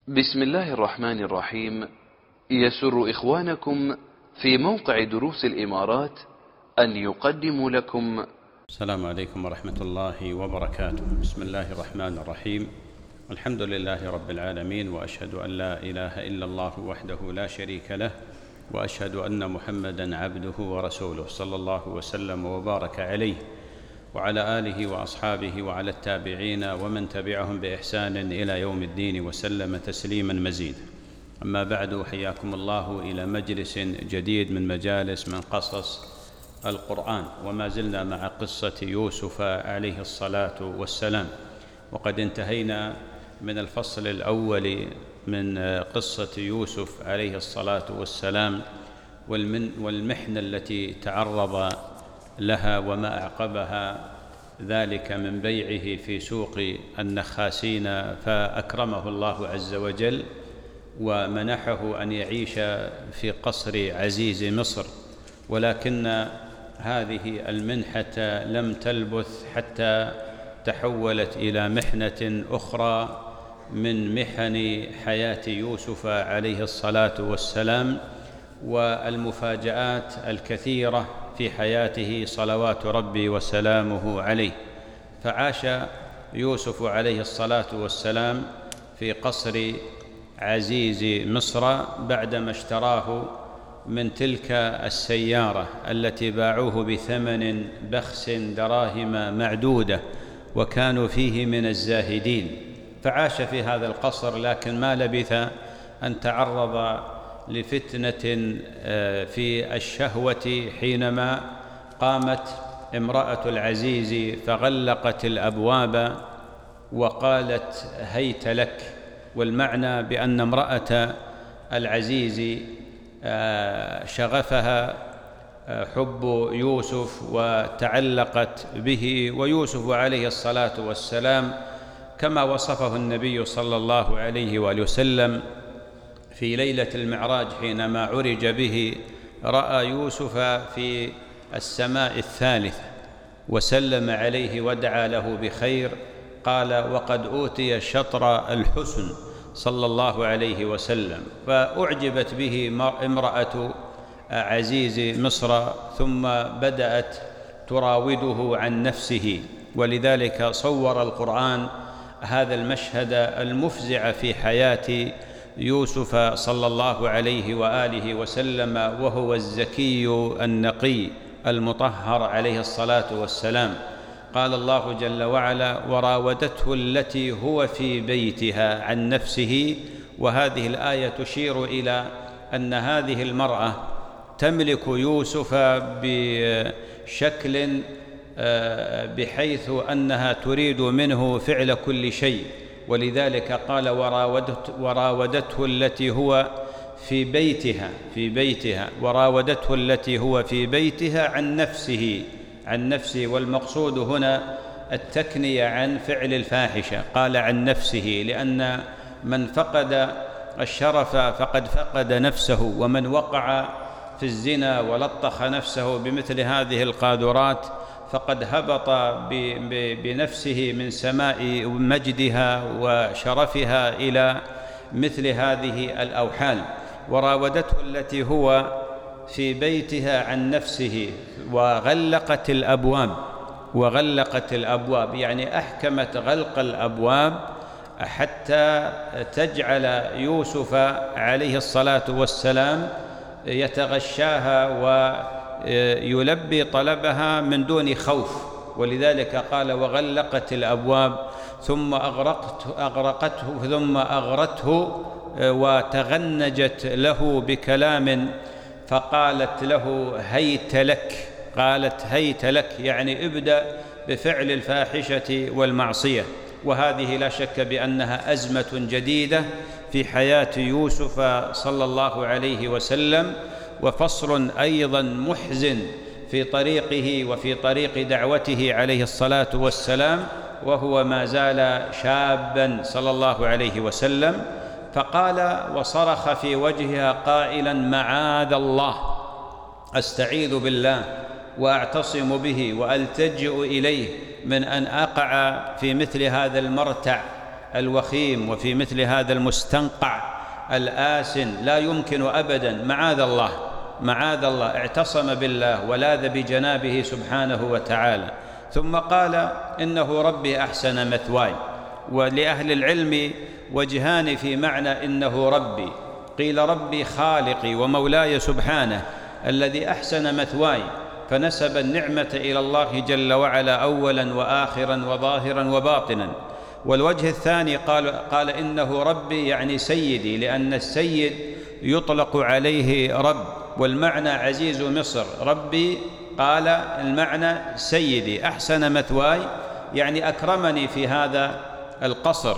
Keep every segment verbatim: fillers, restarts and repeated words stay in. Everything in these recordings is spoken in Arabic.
بسم الله الرحمن الرحيم. يسر إخوانكم في موقع دروس الإمارات أن يقدموا لكم. السلام عليكم ورحمة الله وبركاته. بسم الله الرحمن الرحيم. الحمد لله رب العالمين، وأشهد أن لا إله إلا الله وحده لا شريك له، وأشهد أن محمدًا عبده ورسوله، صلى الله وسلم وبارك عليه وعلى آله وأصحابه وعلى التابعين ومن تبعهم بإحسان إلى يوم الدين وسلم تسليماً مزيدا. أما بعد، حياكم الله إلى مجلس جديد من مجالس من قصص القرآن، وما زلنا مع قصة يوسف عليه الصلاة والسلام، وقد انتهينا من الفصل الأول من قصة يوسف عليه الصلاة والسلام والمحنة التي تعرض لها وما أعقبها ذلك من بيعه في سوق النخاسين، فأكرمه الله عز وجل ومنحه أن يعيش في قصر عزيز مصر. ولكن هذه المنحة لم تلبث حتى تحولت إلى محنة أخرى من محن حياة يوسف عليه الصلاة والسلام، والمفاجآت الكثيرة في حياته صلوات ربي وسلامه عليه. فعاش يوسف عليه الصلاة والسلام في قصر عزيز مصر بعدما اشتراه من تلك السيارة التي باعوه بثمن بخس دراهم معدودة، وكانوا فيه من الزاهدين. فعاش في هذا القصر، لكن ما لبث أن تعرض لفتنة في الشهوة حينما قامت امرأة العزيز فغلقت الأبواب وقالت هيت لك. والمعنى بأن امرأة العزيز شغفها حب يوسف وتعلقت به، ويوسف عليه الصلاة والسلام كما وصفه النبي صلى الله عليه وآله وسلم في ليلة المعراج حينما عرج به، رأى يوسف في السماء الثالثة وسلم عليه ودعا له بخير، قال وقد أوتي شطر الحسن صلى الله عليه وسلم. فأعجبت به امرأة عزيز مصر، ثم بدأت تراوده عن نفسه. ولذلك صور القرآن هذا المشهد المفزع في حياة يوسف صلى الله عليه وآله وسلم، وهو الزكي النقي المطهر عليه الصلاة والسلام. قال الله جل وعلا وراودته التي هو في بيتها عن نفسه. وهذه الآية تشير إلى أن هذه المرأة تملك يوسف بشكل بحيث أنها تريد منه فعل كل شيء. ولذلك قال وراودته, وراودته التي هو في بيتها في بيتها وراودته التي هو في بيتها عن نفسه عن نفسه والمقصود هنا التكنية عن فعل الفاحشة. قال عن نفسه لأن من فقد الشرف فقد فقد نفسه، ومن وقع في الزنا ولطخ نفسه بمثل هذه القاذورات فقد هبط بنفسه من سماء مجدها وشرفها إلى مثل هذه الأوحال. وراودته التي هو في بيتها عن نفسه وغلقت الأبواب وغلقت الأبواب يعني أحكمت غلق الأبواب حتى تجعل يوسف عليه الصلاة والسلام يتغشاها ويلبي طلبها من دون خوف. ولذلك قال وغلقت الأبواب ثم أغرقته, أغرقته ثم أغرته وتغنجت له بكلام فقالت له هيت لك. قالت هيت لك يعني ابدأ بفعل الفاحشة والمعصية. وهذه لا شك بأنها أزمة جديدة في حياة يوسف صلى الله عليه وسلم، وفصل أيضا محزن في طريقه وفي طريق دعوته عليه الصلاة والسلام، وهو ما زال شابا صلى الله عليه وسلم. فقال وصرخ في وجهها قائلا معاذ الله، أستعيذ بالله وأعتصم به وألتجئ إليه من أن أقع في مثل هذا المرتع الوخيم وفي مثل هذا المستنقع الآسن لا يمكن أبدا، معاذ الله معاذ الله، اعتصم بالله ولاذ بجنابه سبحانه وتعالى، ثم قال إنه ربي أحسن مثواي. ولأهل العلم وجهان في معنى إنه ربي، قيل ربي خالقي ومولاي سبحانه الذي أحسن مثواي، فنسب النعمة إلى الله جل وعلا أولا وآخرا وظاهرا وباطنا. والوجه الثاني قال, قال إنه ربي يعني سيدي، لأن السيد يطلق عليه رب، والمعنى عزيز مصر. ربي قال المعنى سيدي، أحسن مثواي يعني أكرمني في هذا القصر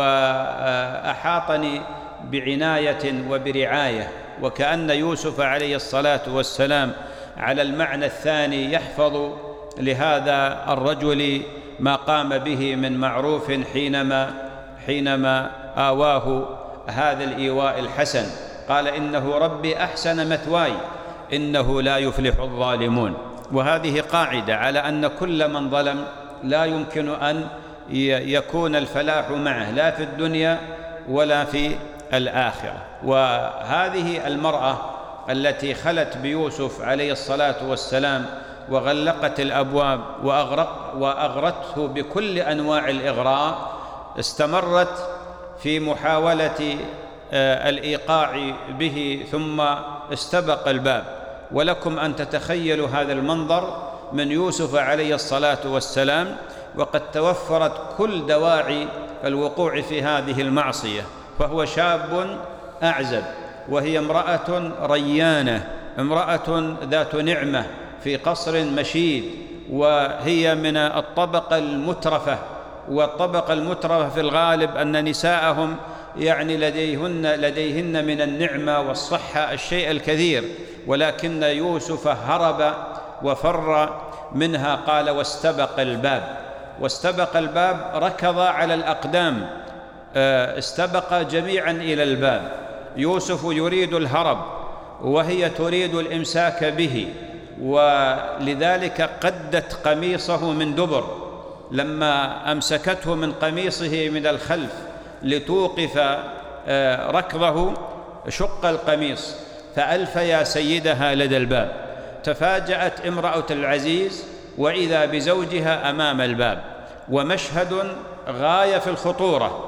وأحاطني بعناية وبرعاية. وكأن يوسف عليه الصلاة والسلام على المعنى الثاني يحفظ لهذا الرجل ما قام به من معروف حينما حينما آواه هذا الإيواء الحسن. قال إنه ربي أحسن مثواي إنه لا يفلح الظالمون. وهذه قاعدة على أن كل من ظلم لا يمكن أن يكون الفلاح معه لا في الدنيا ولا في الآخرة. وهذه المرأة التي خلت بيوسف عليه الصلاة والسلام وغلقت الأبواب وأغرق وأغرته بكل أنواع الإغراء، استمرت في محاولة الإيقاع به ثم استبق الباب. ولكم أن تتخيلوا هذا المنظر من يوسف عليه الصلاة والسلام وقد توفرت كل دواعي الوقوع في هذه المعصية، فهو شاب أعزب وهي امرأة ريانة، امرأة ذات نعمة في قصر مشيد، وهي من الطبقة المترفة. والطبقة المترفة في الغالب أن نساءهم يعني لديهن, لديهن من النعمة والصحة الشيء الكثير، ولكن يوسف هرب وفر منها. قال واستبق الباب، واستبق الباب ركض على الأقدام، استبق جميعا إلى الباب. يوسف يريد الهرب وهي تريد الإمساك به، ولذلك قدت قميصه من دبر. لما أمسكته من قميصه من الخلف لتوقف ركضه شق القميص فألفيا سيدها لدى الباب. تفاجأت امرأة العزيز وإذا بزوجها أمام الباب، ومشهد غاية في الخطورة،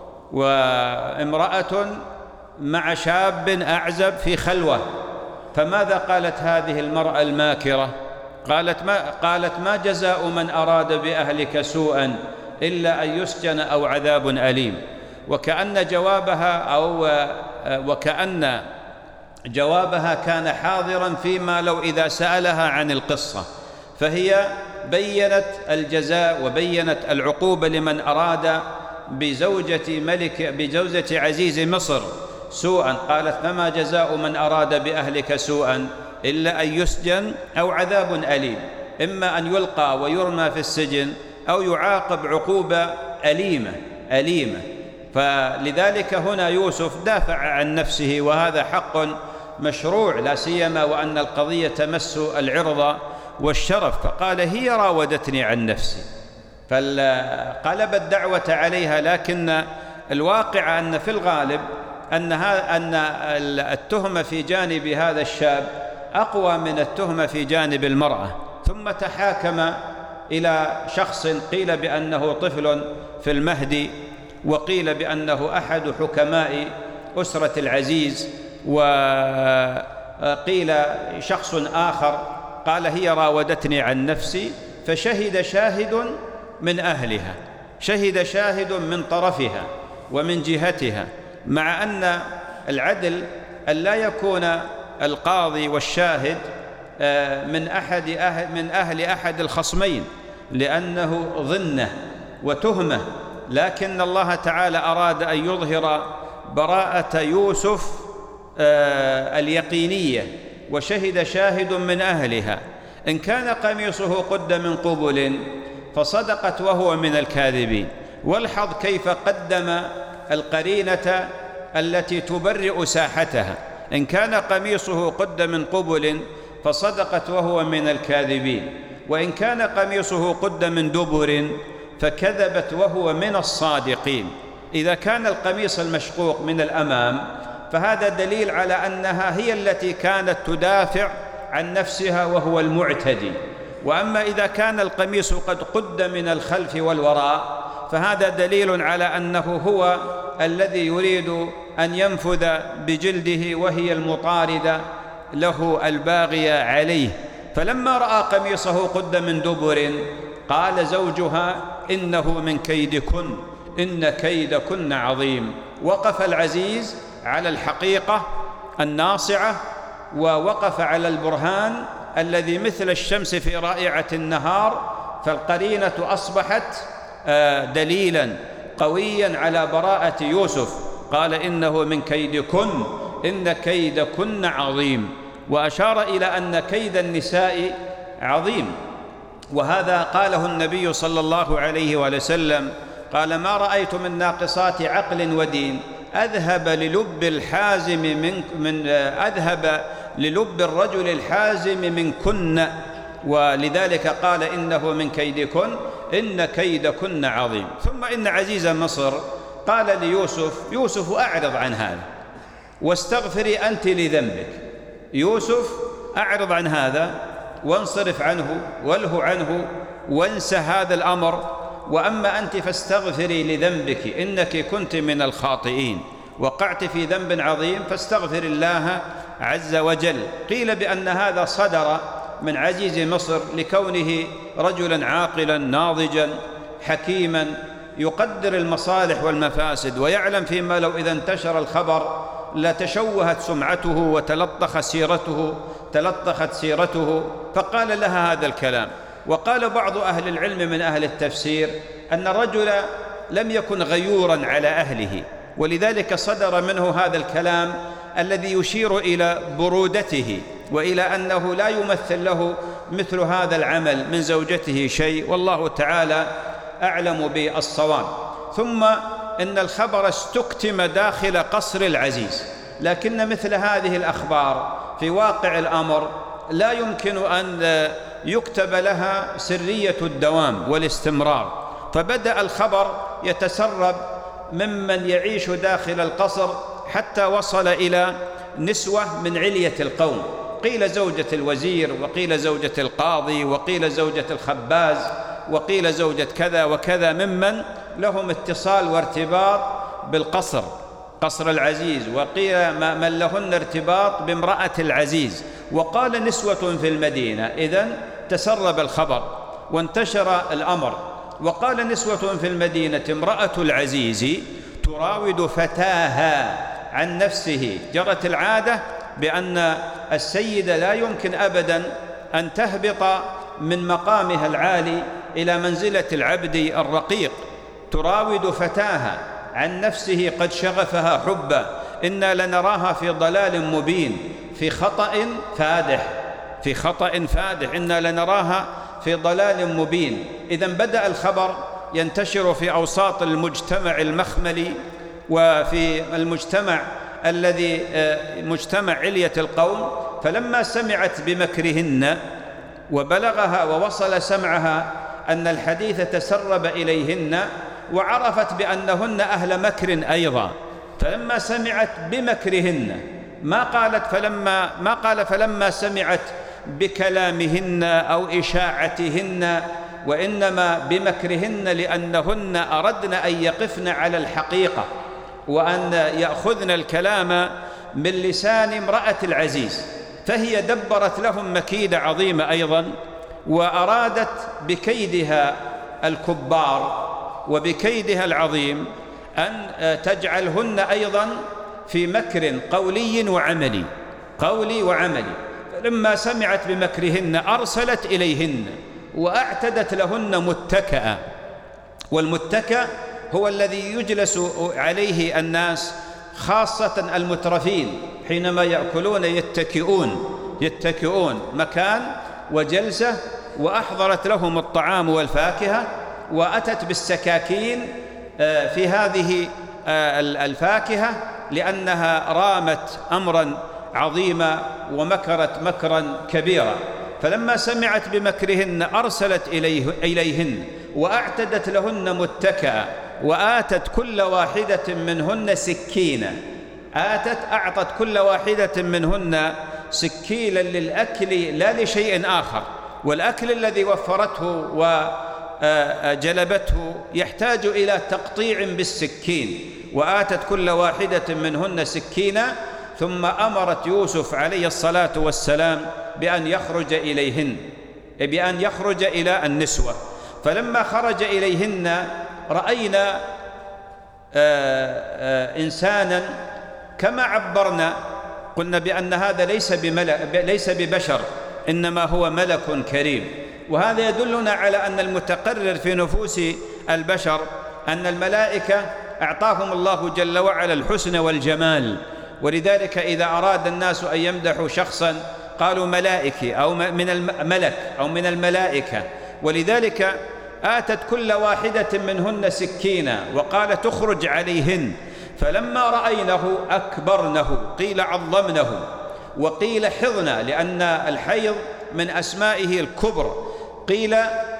وامرأة مع شاب أعزب في خلوة. فماذا قالت هذه المرأة الماكرة؟ قالت ما, قالت ما جزاء من أراد بأهلك سوءا إلا أن يسجن أو عذاب أليم. وكأن جوابها أو وكأن جوابها كان حاضرا فيما لو إذا سألها عن القصة، فهي بيّنت الجزاء وبيّنت العقوبة لمن أراد بزوجة ملك بزوجة عزيز مصر سوءا. قالت فما جزاء من أراد بأهلك سوءا إلا أن يسجن أو عذاب أليم، إما أن يلقى ويرمى في السجن أو يعاقب عقوبة أليمة أليمة. فلذلك هنا يوسف دافع عن نفسه، وهذا حق مشروع، لا سيما وأن القضية تمس العرض والشرف. فقال هي راودتني عن نفسي، فقلب الدعوة عليها. لكن الواقع أن في الغالب أن التهمة في جانب هذا الشاب أقوى من التهمة في جانب المرأة. ثم تحاكم إلى شخص قيل بأنه طفل في المهد، وقيل بأنه أحد حكماء أسرة العزيز، وقيل شخص آخر قال هي راودتني عن نفسي. فشهد شاهد من أهلها، شهد شاهد من طرفها ومن جهتها، مع أن العدل أن لا يكون القاضي والشاهد من أحد أهل من أهل أحد الخصمين، لأنه ظنة وتهمة. لكن الله تعالى أراد أن يظهر براءة يوسف اليقينية، وشهد شاهد من أهلها. إن كان قميصه قد من قبل فصدقت وهو من الكاذبين. والحظ كيف قدم القرينة التي تبرئ ساحتها. إن كان قميصه قد من قبل فصدقت وهو من الكاذبين، وإن كان قميصه قد من دبر فكذبت وهو من الصادقين. إذا كان القميص المشقوق من الأمام فهذا دليل على أنها هي التي كانت تدافع عن نفسها وهو المعتدي. وأما إذا كان القميص قد قد من الخلف والوراء فهذا دليل على أنه هو الذي يريد أن ينفذ بجلده وهي المطاردة له الباغية عليه. فلما رأى قميصه قد من دبر قال زوجها إنه من كيدكن إن كيدكن عظيم. وقف العزيز على الحقيقة الناصعة، ووقف على البرهان الذي مثل الشمس في رائعة النهار، فالقرينة أصبحت دليلا قويا على براءة يوسف. قال إنه من كيدكن إن كيدكن عظيم، وأشار إلى أن كيد النساء عظيم. وهذا قاله النبي صلى الله عليه وسلم، قال ما رأيت من ناقصات عقل ودين أذهب للب الحازم من, من أذهب للب الرجل الحازم منكن، ولذلك قال إنه من كيدكن إن كيدكن عظيم. ثم إن عزيز مصر قال ليوسف يوسف أعرض عن هذا واستغفري أنت لذنبك. يوسف أعرض عن هذا وانصرف عنه واله عنه وانسى هذا الأمر، وأما أنت فاستغفري لذنبك إنك كنت من الخاطئين، وقعت في ذنب عظيم فاستغفر الله عز وجل. قيل بأن هذا صدر من عزيز مصر لكونه رجلا عاقلا ناضجا حكيما يقدر المصالح والمفاسد، ويعلم فيما لو إذا انتشر الخبر لتشوهت سمعته وتلطخ سيرته تلطخت سيرته، فقال لها هذا الكلام. وقال بعض أهل العلم من أهل التفسير أن الرجل لم يكن غيورا على أهله، ولذلك صدر منه هذا الكلام الذي يشير إلى برودته وإلى أنه لا يمثل له مثل هذا العمل من زوجته شيء، والله تعالى أعلم بالصواب. ثم إن الخبر استكتم داخل قصر العزيز، لكن مثل هذه الأخبار في واقع الأمر لا يمكن أن يكتب لها سرية الدوام والاستمرار، فبدأ الخبر يتسرب ممن يعيش داخل القصر حتى وصل إلى نسوة من علية القوم، قيل زوجة الوزير، وقيل زوجة القاضي، وقيل زوجة الخباز، وقيل زوجة كذا وكذا، ممن لهم اتصال وارتباط بالقصر قصر العزيز، وقيل من لهن ارتباط بامرأة العزيز، وقال نسوة في المدينة. إذن تسرب الخبر وانتشر الأمر، وقال نسوة في المدينة امرأة العزيز تراود فتاها عن نفسه. جرت العادة بأن السيدة لا يمكن أبدا أن تهبط من مقامها العالي إلى منزلة العبد الرقيق. تراود فتاها عن نفسه قد شغفها حبا إنا لنراها في ضلال مبين في خطأ فادح في خطأ فادح إنا لنراها في ضلال مبين. إذن بدأ الخبر ينتشر في أوساط المجتمع المخملي وفي المجتمع الذي مجتمع علية القوم، فلما سمعت بمكرهن وبلغها ووصل سمعها أن الحديث تسرب إليهن، وعرفت بأنهن أهل مكر أيضا، فلما سمعت بمكرهن ما قالت فلما ما قال فلما سمعت بكلامهن أو إشاعتهن، وإنما بمكرهن لأنهن أردن أن يقفن على الحقيقة وأن يأخذن الكلام من لسان امرأة العزيز، فهي دبرت لهم مكيدة عظيمة أيضا، وأرادت بكيدها الكبار وبكيدها العظيم أن تجعلهن أيضا في مكر قولي وعملي قولي وعملي. فلما سمعت بمكرهن أرسلت إليهن وأعتدت لهن متكأ، والمتكأ هو الذي يجلس عليه الناس خاصة المترفين حينما يأكلون يتكئون يتكئون مكان وجلسة، وأحضرت لهم الطعام والفاكهة وأتت بالسكاكين في هذه الفاكهة لأنها رامت أمرا عظيما ومكرت مكرا كبيرا. فلما سمعت بمكرهن أرسلت إليه إليهن وأعتدت لهن متكأ وآتت كل واحدة منهن سكينا، آتت أعطت كل واحدة منهن سكيلا للأكل لا لشيء آخر، والأكل الذي وفرته وجلبته يحتاج إلى تقطيع بالسكين، وآتت كل واحدة منهن سكينا. ثم أمرت يوسف عليه الصلاة والسلام بأن يخرج إليهن، بأن يخرج إلى النسوة. فلما خرج إليهن رأينا إنسانا كما عبرنا، قلنا بأن هذا ليس بملك ليس ببشر، إنما هو ملك كريم. وهذا يدلنا على أن المتقرر في نفوس البشر أن الملائكة أعطاهم الله جل وعلا الحسن والجمال، ولذلك إذا أراد الناس أن يمدحوا شخصا قالوا ملائكي أو من الملك أو من الملائكة. ولذلك آتت كل واحدة منهن سكينا وقال تخرج عليهن، فلما رأينه أكبرنه، قيل عظمنه وقيل حضنا، لأن الحيض من أسمائه الكبر، قيل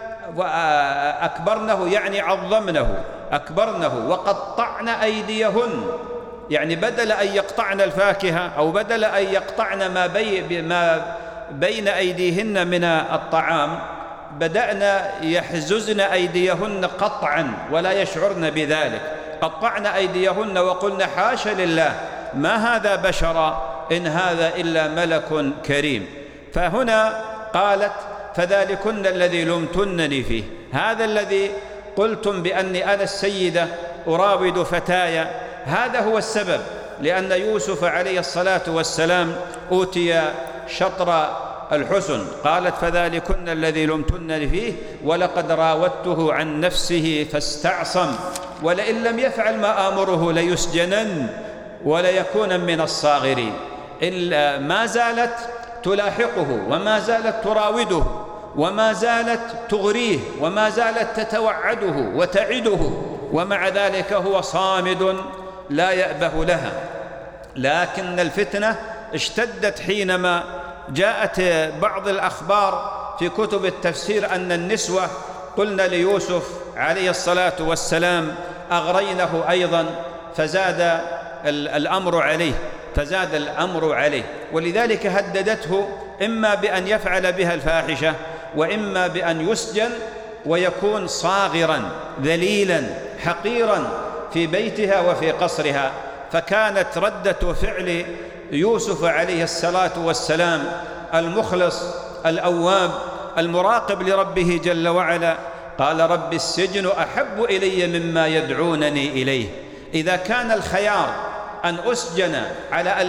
أكبرنه يعني عظمنه، أكبرنه وقطعن أيديهن، يعني بدل أن يقطعن الفاكهة أو بدل أن يقطعن ما, بي ما بين أيديهن من الطعام، بدأنا يحززن أيديهن قطعا ولا يشعرن بذلك، قطعن أيديهن وقلن حاشا لله ما هذا بشرا إن هذا إلا ملك كريم. فهنا قالت فذلكن الذي لمتنني فيه، هذا الذي قلتم بأني أنا السيدة أراود فتايا، هذا هو السبب، لأن يوسف عليه الصلاة والسلام أوتي شطر الحسن. قالت فذلكن الذي لمتنني فيه ولقد راودته عن نفسه فاستعصم ولئن لم يفعل ما آمره ليسجنن وليكون من الصاغرين. إلا ما زالت تلاحقه وما زالت تراوده وما زالت تغريه وما زالت تتوعده وتعده، ومع ذلك هو صامد لا يأبه لها. لكن الفتنة اشتدت حينما جاءت بعض الأخبار في كتب التفسير أن النسوة قلنا ليوسف عليه الصلاة والسلام أغرينه أيضا، فزاد الأمر عليه فزاد الأمر عليه ولذلك هددته إما بأن يفعل بها الفاحشة وإما بأن يسجن ويكون صاغرا ذليلا حقيرا في بيتها وفي قصرها. فكانت ردة فعل يوسف عليه الصلاة والسلام المخلص الأواب المراقب لربه جل وعلا، قال رب السجن أحب إلي مما يدعونني إليه. إذا كان الخيار أن أسجن على أن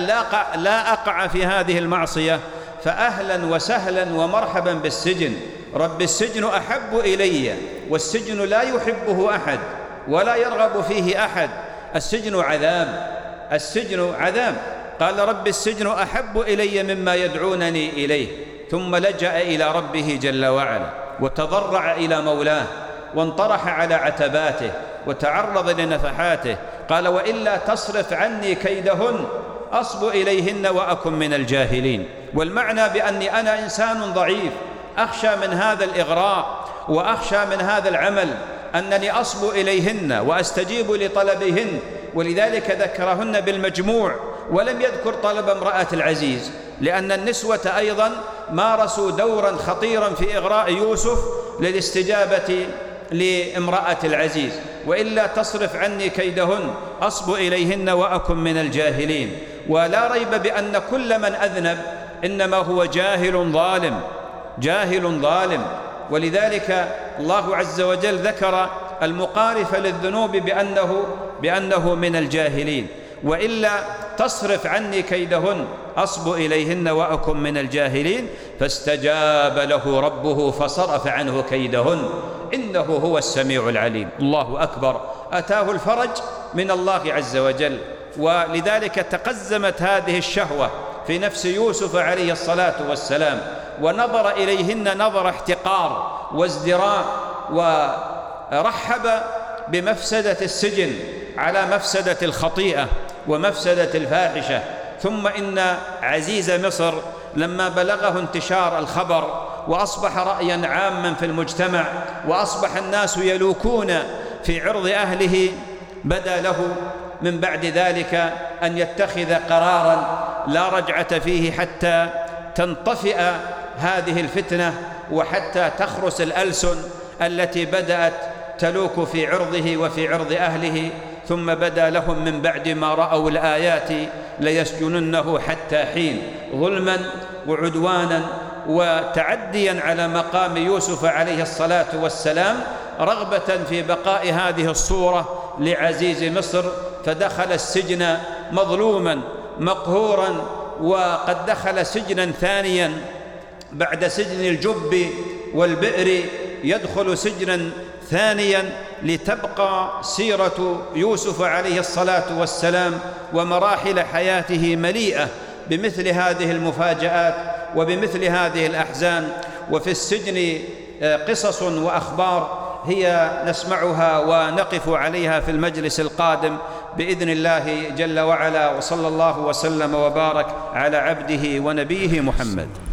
لا أقع في هذه المعصية فأهلا وسهلا ومرحبا بالسجن، رب السجن أحب إلي، والسجن لا يحبه أحد ولا يرغب فيه أحد، السجن عذاب، السجن عذاب. قال رب السجن أحب إلي مما يدعونني إليه، ثم لجأ إلى ربه جل وعلا وتضرع إلى مولاه وانطرح على عتباته وتعرض لنفحاته، قال وإلا تصرف عني كيدهن أصب إليهن وأكن من الجاهلين. والمعنى بأني أنا إنسان ضعيف أخشى من هذا الإغراء وأخشى من هذا العمل أنني أصب إليهن وأستجيب لطلبهن، ولذلك ذكرهن بالمجموع ولم يذكر طلب امرأة العزيز، لأن النسوة أيضا مارسوا دورا خطيرا في إغراء يوسف للاستجابة لامرأة العزيز، وإلا تصرف عني كيدهن أصب إليهن وأكن من الجاهلين. ولا ريب بأن كل من أذنب إنما هو جاهل ظالم، جاهل ظالم. ولذلك الله عز وجل ذكر المقارف للذنوب بأنه, بأنه من الجاهلين، وإلا تصرف عني كيدهن أصب إليهن وأكن من الجاهلين. فاستجاب له ربه فصرف عنه كيدهن إنه هو السميع العليم. الله أكبر، أتاه الفرج من الله عز وجل. ولذلك تقزمت هذه الشهوة في نفس يوسف عليه الصلاة والسلام، ونظر إليهن نظر احتقار وازدراء، ورحب بمفسدة السجن على مفسدة الخطيئة ومفسدة الفاحشة. ثم إن عزيز مصر لما بلغه انتشار الخبر وأصبح رأيا عاما في المجتمع وأصبح الناس يلوكون في عرض أهله بدا له من بعد ذلك أن يتخذ قراراً لا رجعة فيه حتى تنطفئ هذه الفتنة وحتى تخرس الألسن التي بدأت تلوك في عرضه وفي عرض أهله. ثم بدا لهم من بعد ما رأوا الآيات ليسجننه حتى حين، ظلما وعدوانا وتعديا على مقام يوسف عليه الصلاة والسلام، رغبة في بقاء هذه الصورة لعزيز مصر، فدخل السجن مظلوما مقهورا، وقد دخل سجنا ثانيا بعد سجن الجب والبئر، يدخل سجنا ثانيا لتبقى سيرة يوسف عليه الصلاة والسلام ومراحل حياته مليئة بمثل هذه المفاجآت وبمثل هذه الأحزان. وفي السجن قصص وأخبار هي نسمعها ونقف عليها في المجلس القادم بإذن الله جل وعلا. وصلى الله وسلم وبارك على عبده ونبيه محمد.